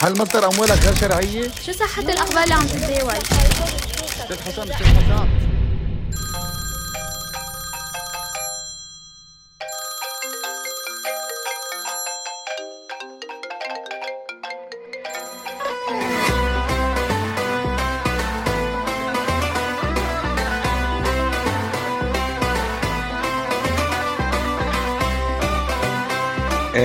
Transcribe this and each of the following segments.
هل مصدر أموالك غير شرعية؟ شو صحة الأخبار اللي عم تتداول؟ أستاذ حسام أستاذ حسام ايه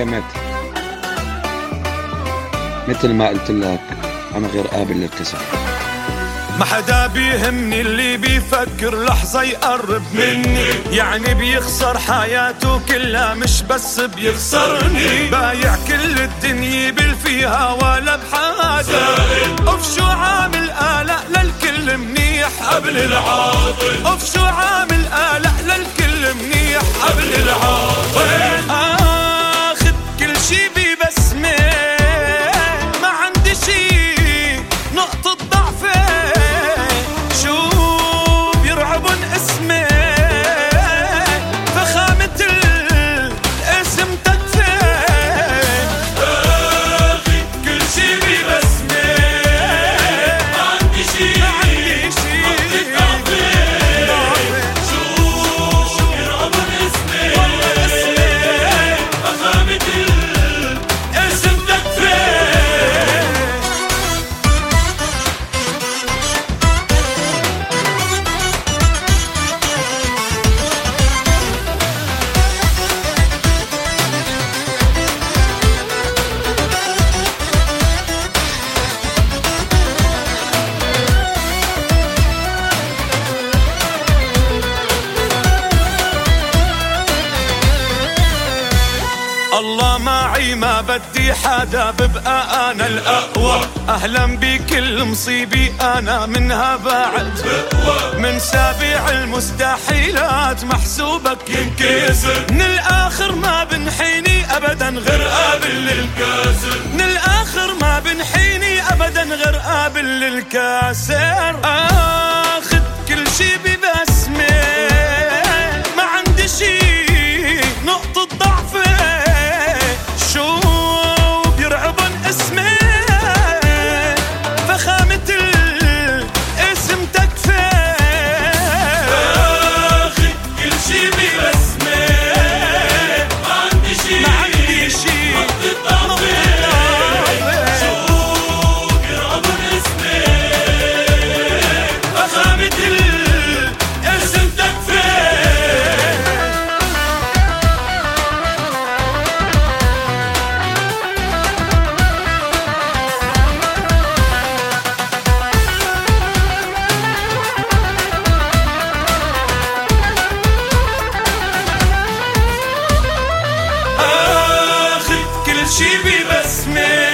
مثل ما قلت لك انا غير قابل للكسر. ما حدا بيهمني، اللي بيفكر لحظة يقرب مني يعني بيخسر حياته كلها مش بس بيخسرني. بايع كل الدنيا بالفيها ولا بحاجة، اوف شو عامل قلق للكل منيح قبل العاطل، اوف شو عامل قلق للكل منيح قبل العاطل. اخد كل شي ببسمة، ما عندي شي نقطة ضعف، شو بيرعبن اسمي فخامة الاسم تكفي. اخي كل شي ببسمة، ما عندي شي نقطة ضعف، شو بيرعبن اسمي فخامة الاسم تكفي. الله معي ما بدي حدا، ببقى أنا الأقوى. أهلا بكل مصيبي أنا منها بعد بقوى، من سابع المستحيلات محسوبك ينكسر. من الآخر ما بنحيني أبدا غير قابل للكسر، من الآخر ما بنحيني أبدا غير قابل للكسر. آخد كل شي ببسمة، ما عندي شي نقطة ضعف، شو بيرعبن اسمي فخامة الاسم تكفي. اخي كل شي ببسمة، ما عندي شي نقطة ضعف، شو بيرعبن اسمي فخامة الاسم تكفي. اخد كل شي ببسمة،